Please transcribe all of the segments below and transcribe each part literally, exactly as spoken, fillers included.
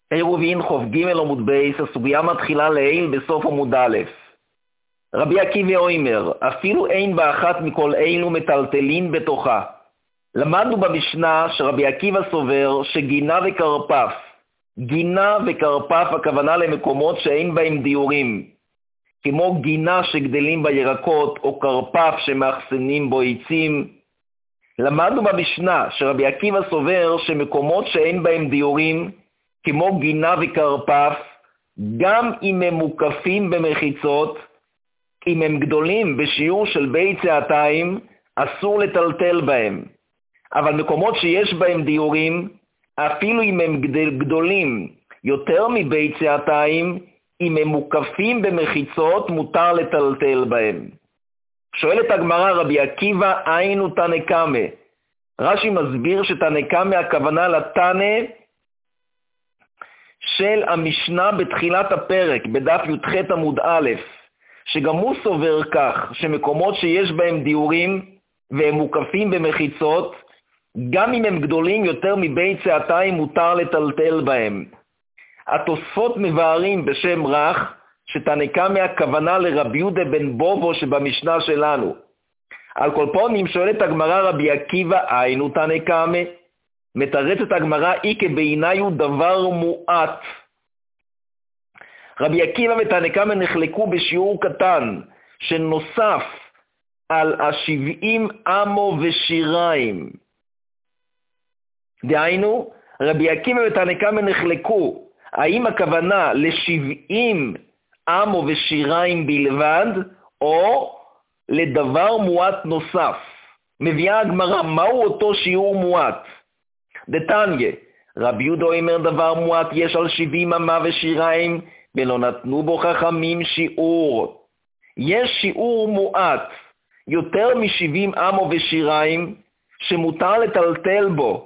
עירובין חוף ג' עמוד בייס, הסוגיה מתחילה לעיל בסוף עמוד א'. רבי עקיבא אומר, אפילו אין באחת מכל אלו מטלטלין בתוכה. למדנו במשנה שרבי עקיבא סובר שגינה וקרפף. גינה וקרפף הכוונה למקומות שאין בהם דיורים, כמו גינה שגדלים בירקות או קרפף שמאחסנים בו עצים. למדנו במשנה שרבי עקיבא סובר שמקומות שאין בהם דיורים, כמו גינה וקרפף, גם אם הם מוקפים במחיצות, אם הם גדולים בשיעור של בית צעתיים, אסור לטלטל בהם. אבל מקומות שיש בהם דיורים, אפילו אם הם גדולים יותר מבית צעתיים, אם הם מוקפים במחיצות, מותר לטלטל בהם. שואלת הגמרא, רבי עקיבא היינו תנא קמא. רש"י מסביר שתנא קמא הכוונה לתנא של המשנה בתחילת הפרק, בדף י"ח עמוד א', שגם הוא סובר כך, שמקומות שיש בהם דיורים והם מוקפים במחיצות, גם אם הם גדולים יותר מבית צעתיים מותר לטלטל בהם. התוספות מבארים בשם רך, שתנא קמא הכוונה לרבי יהודה בן בובו שבמשנה שלנו. על כל פנים שואלת הגמרא, רבי עקיבא היינו תנא קמא. מתרצת הגמרא, אי כבעיניי הוא דבר מועט. רבי עקיבא ותנא קמא נחלקו בשיעור קטן, שנוסף על השבעים אמו ושיריים. דהיינו, רבי עקיבא ותנא קמא נחלקו, האם הכוונה לשבעים אמו ושיריים בלבד, או לדבר מועט נוסף. מביאה הגמרא, מהו אותו שיעור מועט? דתניא, רבי יהודה אומר דבר מועט יש על שבעים אמה ושיריים, ולא נתנו בו חכמים שיעור. יש שיעור מועט, יותר משבעים אמו ושיריים, שמותר לטלטל בו.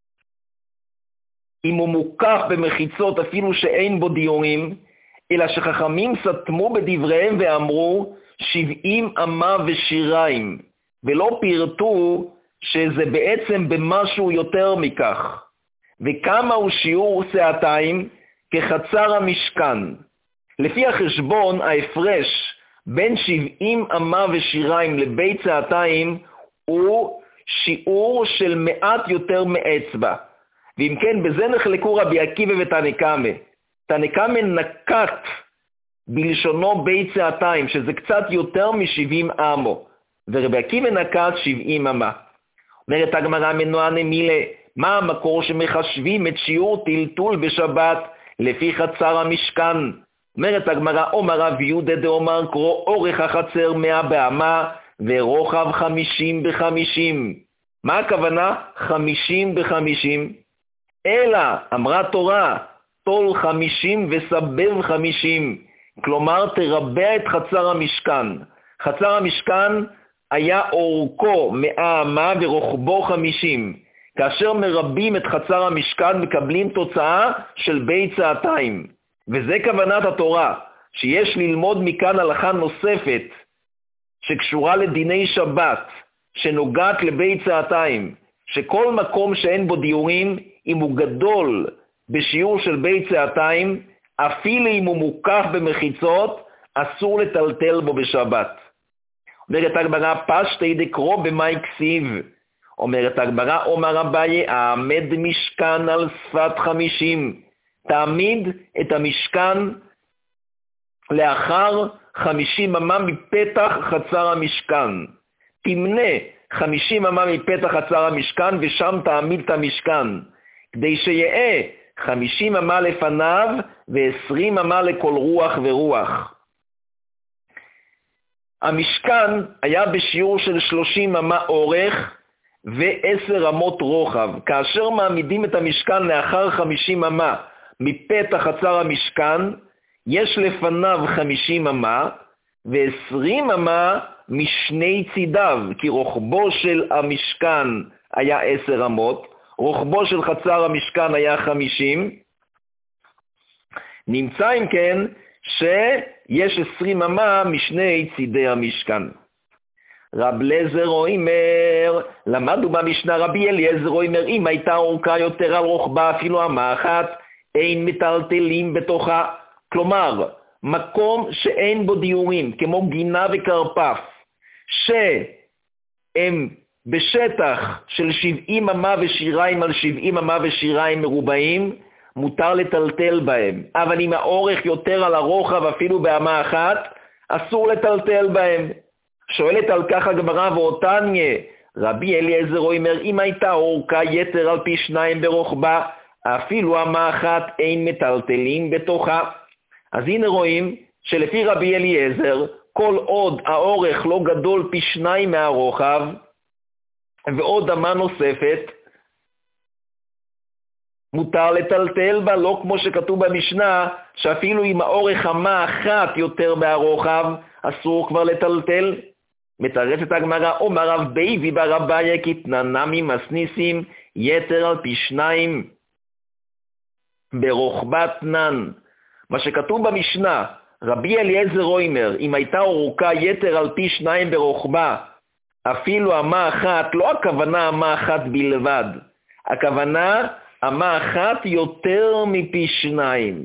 אם הוא מוקף במחיצות אפילו שאין בו דיורים, אלא שחכמים סתמו בדבריהם ואמרו שבעים אמה ושיריים, ולא פירטו שזה בעצם במשהו יותר מכך. וכמה הוא שיעור שעתיים? כחצר המשכן. לפי החשבון, ההפרש בין שבעים אמה ושיריים לבית שעתיים הוא שיעור של מעט יותר מאצבע. ואם כן, בזה נחלקו רבי עקיבא ותנא קמא. תנא קמא נקט בלשונו בית צעתיים, שזה קצת יותר מ-שבעים אמו, ורבי עקיבא נקט שבעים אמה. אומרת הגמרא, מנועני מילה, מה המקור שמחשבים את שיעור טלטול בשבת לפי חצר המשכן? אומרת הגמרא, אומר רב יהודה דאמר קרוא אורך החצר מאה באמה ורוחב חמישים בחמישים. מה הכוונה? חמישים בחמישים. אלא אמרה תורה, תול חמישים וסבב חמישים, כלומר תרבע את חצר המשכן. חצר המשכן היה אורכו מאה אמה ורוחבו חמישים. כאשר מרבים את חצר המשכן מקבלים תוצאה של בית צעתיים. וזה כוונת התורה, שיש ללמוד מכאן הלכה נוספת שקשורה לדיני שבת, שנוגעת לבית צעתיים, שכל מקום שאין בו דיורים, אם הוא גדול בשיעור של בית צעתיים, אפילו אם הוא מוקף במחיצות, אסור לטלטל בו בשבת. אומרת הגמרא, פשטי דקרוא במאי כסיב. אומרת הגמרא, אומר אביי, העמד משכן על שפת חמישים. תעמיד את המשכן לאחר חמישים אמה מפתח חצר המשכן. תמנה חמישים אמה מפתח חצר המשכן, ושם תעמיד את המשכן, כדי שיהיה חמישים אמה לפניו ועשרים אמה לכל רוח ורוח. המשכן היה בשיעור של שלושים אמה אורך ועשר אמות רוחב. כאשר מעמידים את המשכן לאחר חמישים אמה מפתח חצר המשכן, יש לפניו חמישים אמה ועשרים אמה משני צידיו, כי רוחבו של המשכן היה עשר אמות, רוחבו של חצר המשכן היה חמישים. נמצא אם כן שיש עשרים אמה משני צידי המשכן. רב אליעזר אומר, למדנו במשנה, רבי אליעזר אומר, אם הייתה אורכה יותר על רוחבה אפילו אמה אחת, אין מטלטלים בתוכה. כלומר, מקום שאין בו דיורים, כמו גינה וקרפף, שהם בשטח של שבעים אמה ושיריים על שבעים אמה ושיריים מרובעים, מותר לטלטל בהם. אבל אם האורך יותר על הרוחב אפילו באמה אחת, אסור לטלטל בהם. שואלת על כך הגמרא ואותניה, רבי אליעזר אומר, אם הייתה אורכה יתר על פי שניים ברוחבה, אפילו אמה אחת אין מטלטלים בתוכה. אז הנה רואים שלפי רבי אליעזר, כל עוד האורך לא גדול פי שניים מהרוחב, ועוד אמה נוספת, מותר לטלטל בה, לא כמו שכתוב במשנה, שאפילו אם האורך אמה אחת יותר מהרוחב, אסור כבר לטלטל. מתרצת הגמרא, אומר רב ביבי ברביה כתננה ממסניסים יתר על פי שניים ברוחבת נן. מה שכתוב במשנה, רבי אליעזר אומר, אם הייתה אורכה יתר על פי שניים ברוחבה, אפילו אמה אחת, לא הכוונה אמה אחת בלבד, הכוונה אמה אחת יותר מפי שניים.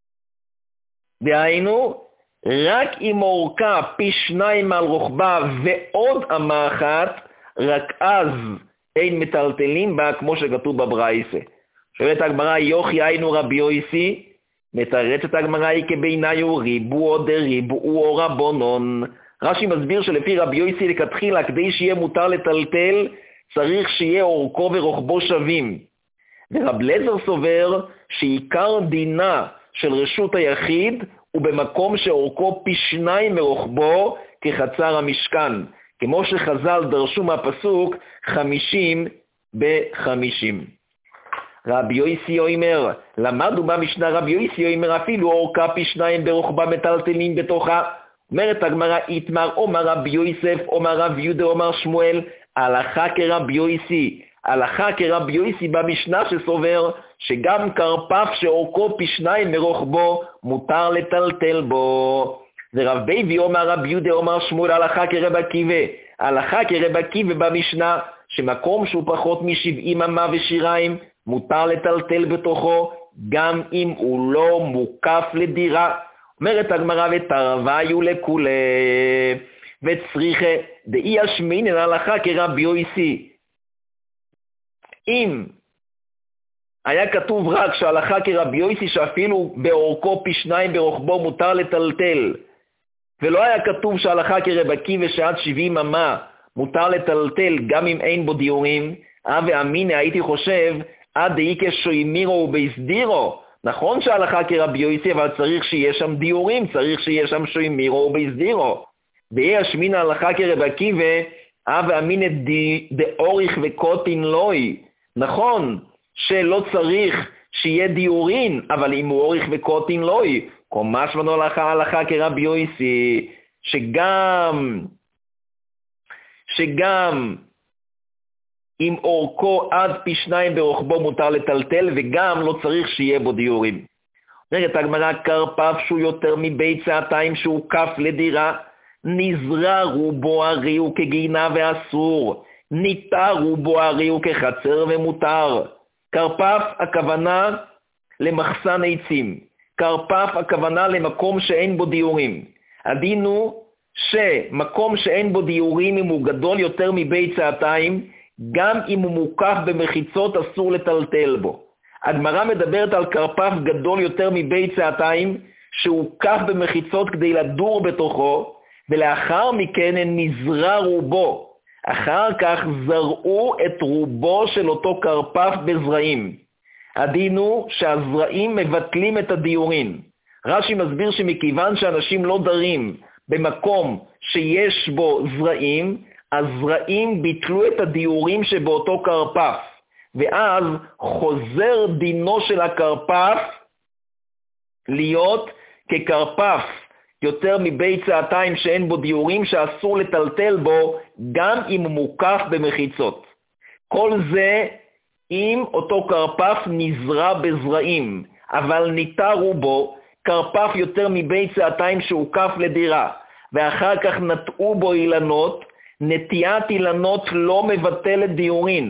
דהיינו, רק אם אורכה פי שניים על רוחבה ועוד אמה אחת, רק אז אין מטלטלים בה, כמו שכתוב בברייתא. שואלת הגמרא, יוכי היינו רבי יוסי, מתרצת הגמרא היא כביניו ריבו דריבו או רבונון. רש"י מסביר שלפי רבי יוסי לכתחילה, כדי שיהיה מותר לטלטל, צריך שיהיה אורכו ורוחבו שווים. ורב לזר סובר שעיקר דינה של רשות היחיד הוא במקום שאורכו פי שניים מרוחבו כחצר המשכן, כמו שחז"ל דרשו מהפסוק חמישים בחמישים. רבי יוסי אומר, למדנו במשנה רבי יוסי אומר, אפילו אורכה פי שניים ברוחבה מטלטלים בתוכה. אומרת הגמרא, איתמר אומר רבי יוסף, אומר רב יהודה, אומר שמואל, הלכה כרבי יוסי. הלכה כרבי יוסי במשנה שסובר שגם קרפף שאורכו פי שניים מרוחבו מותר לטלטל בו. ורב ביבי אומר רבי יהודה, אומר שמואל, הלכה כרב עקיבא. הלכה כרב עקיבא במשנה שמקום שהוא פחות משבעים אמה ושיריים מותר לטלטל בתוכו גם אם הוא לא מוקף לדירה. אומרת הגמרא, ותרוויו לכולי וצריכה דאי השמינן הלכה כרבי יוסי. אם היה כתוב רק שהלכה כרבי יוסי שאפילו באורכו פי שניים ברוחבו מותר לטלטל, ולא היה כתוב שהלכה כרב עקיבא שעד שבעים אמה מותר לטלטל גם אם אין בו דיורים, אבי אמינא הייתי חושב עד דאיקה שוימירו ובהסדירו. נכון שההלכה כרבי יוסי, אבל צריך שיהיה שם דיורים, צריך שיהיה שם שוימירו ובהסדירו. ואי השמינא הלכה כרב עקיבא, אבי אמינא דאוריך וקוטין לוי. נכון שלא צריך שיהיה דיורין, אבל אם הוא אוריך וקוטין לוי, קומש בנו הלכה הלכה כרבי יוסי, שגם, שגם אם אורכו עד פי שניים ברוחבו מותר לטלטל, וגם לא צריך שיהיה בו דיורים. אומרת הגמרא, קרפף שהוא יותר מבית צעתיים שהוא כף לדירה, נזרע רובו הרי הוא כגינה ואסור, ניתר רובו הרי הוא כחצר ומותר. קרפף הכוונה למחסן עצים, קרפף הכוונה למקום שאין בו דיורים. הדין הוא שמקום שאין בו דיורים, אם הוא גדול יותר מבית צעתיים, גם אם הוא מוקף במחיצות אסור לטלטל בו. הגמרא מדברת על קרפף גדול יותר מבית צעתיים, שהוא קף במחיצות כדי לדור בתוכו, ולאחר מכן הן נזרע רובו. אחר כך זרעו את רובו של אותו קרפף בזרעים. הדין הוא שהזרעים מבטלים את הדיורין. רש"י מסביר שמכיוון שאנשים לא דרים במקום שיש בו זרעים, הזרעים ביטלו את הדיורים שבאותו קרפף, ואז חוזר דינו של הקרפף להיות כקרפף יותר מבית צעתיים שאין בו דיורים, שאסור לטלטל בו גם אם הוא מוקף במחיצות. כל זה אם אותו קרפף נזרע בזרעים, אבל ניתר רובו, קרפף יותר מבית צעתיים שהוקף לדירה, ואחר כך נטעו בו אילנות. נטיית אילנות לא מבטלת דיורין.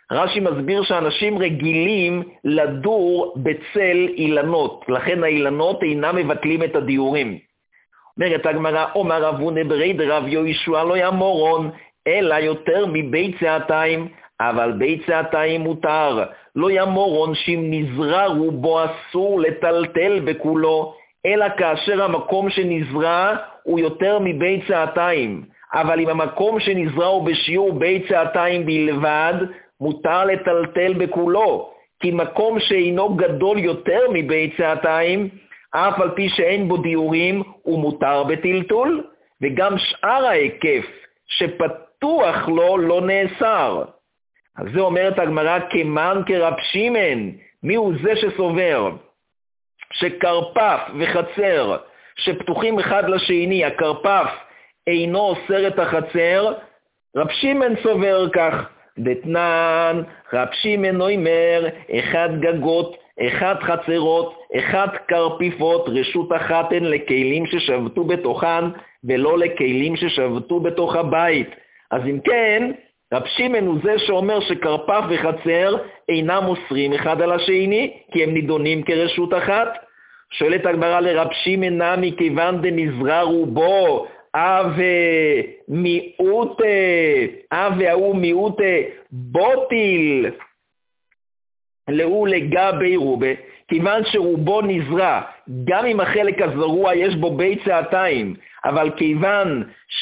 רש"י מסביר שאנשים רגילים לדור בצל אילנות, לכן האילנות אינם מבטלים את הדיורים. אומרת הגמרא, אומר רב הונא ברי דרב יהושע לא ימורון, אלא יותר מביצתיים, אבל ביצתיים מותר. לא ימורון שאם נזרע רובו אסור לטלטל בכולו, אלא כאשר המקום שנזרע הוא יותר מביצתיים. אבל אם המקום שנזרע הוא בשיעור ביצתיים בלבד, מותר לטלטל בכולו. כי מקום שאינו גדול יותר מביצתיים, אף על פי שאין בו דיורים, הוא מותר בטלטול, וגם שאר ההיקף שפתוח לו לא נאסר. אז זה אומרת הגמרא, כמן כרב שמעון. מי הוא זה שסובר? שקרפף וחצר שפתוחים אחד לשני, הקרפף אינו אוסר את החצר, רב שמעון סובר כך. דתנן, רב שמעון אומר, אחד גגות, אחד חצרות, אחד קרפיפות, רשות אחת הן לכלים ששבתו בתוכן, ולא לכלים ששבתו בתוך הבית. אז אם כן, רב שמעון הוא זה שאומר שקרפף וחצר אינם אוסרים אחד על השני, כי הם נידונים כרשות אחת. שואלת הגמרא לרב שמעון נמי, כיוון דנזרע רובו, אבה מיעוטה, אבה הוא מיעוטה בוטיל, לאו לגבי רובה, כיוון שרובו נזרע, גם אם החלק הזרוע יש בו ביצתיים, אבל כיוון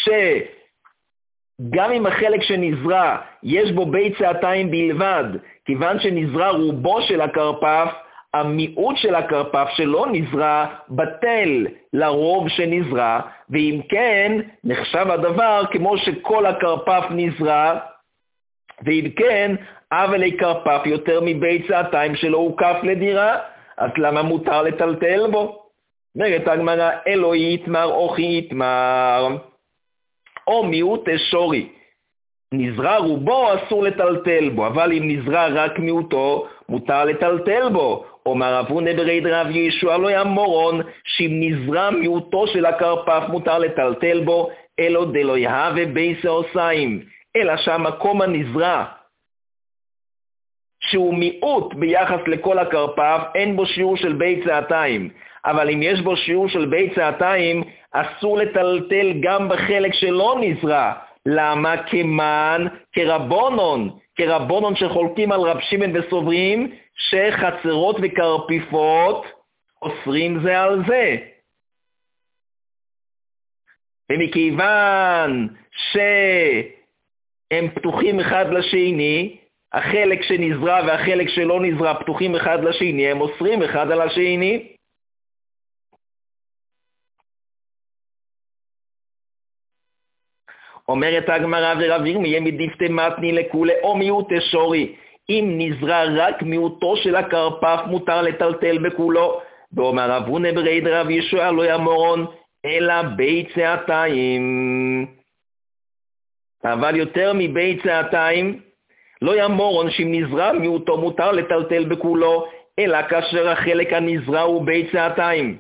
שגם אם החלק שנזרע יש בו ביצתיים בלבד, כיוון שנזרע רובו של הקרפף, המיעוט של הקרפף שלא נזרע בטל לרוב שנזרע, ואם כן נחשב הדבר כמו שכל הקרפף נזרע, ואם כן אבל קרפף יותר מביצתיים שלא הוקף לדירה, אז למה מותר לטלטל בו? אומרת הגמרא, אלוהי יתמר אוכי יתמר, או מיעוט שורי, נזרע רובו אסור לטלטל בו, אבל אם נזרע רק מיעוטו מותר לטלטל בו. אומר רב הונא ברי דרב יהושע לא ימורון, שאם נזרע מיעוטו של הקרפף מותר לטלטל בו, אלו דלא יהווה בייס עושיים, אלא שהמקום הנזרע שהוא מיעוט ביחס לכל הקרפף, אין בו שיעור של ביצתיים. אבל אם יש בו שיעור של ביצתיים, אסור לטלטל גם בחלק שלא נזרע. למה? כמן כרבונון, כרבונון שחולקים על רב שמעון וסוברים, שחצרות וקרפיפות אוסרים זה על זה. ומכיוון שהם פתוחים אחד לשני, החלק שנזרע והחלק שלא נזרע פתוחים אחד לשני, הם אוסרים אחד על השני. אומרת הגמרא, ורב ירמיה מדפתי מתני לכולי או מיעוט שורי, אם נזרע רק מיעוטו של הקרפף מותר לטלטל בכולו. ואומר רב הונא ברי דרב יהושע לא ימורון אלא ביצתיים, אבל יותר מביצתיים לא ימורון, שאם נזרע מיעוטו מותר לטלטל בכולו, אלא כאשר החלק הנזרע הוא ביצתיים.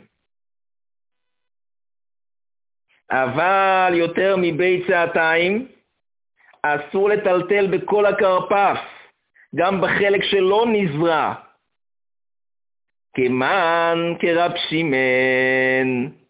אבל יותר מביצתיים אסור לטלטל בכל הקרפף, גם בחלק שלא נזרע, כמן כרב שמעון.